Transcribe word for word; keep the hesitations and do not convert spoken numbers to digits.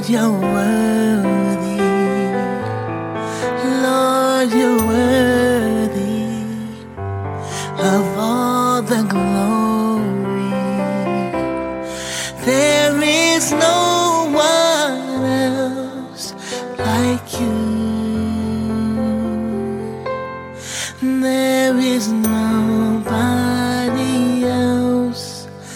you're worthy. Lord, you're worthy of all the glory. There is no one else like you. There is no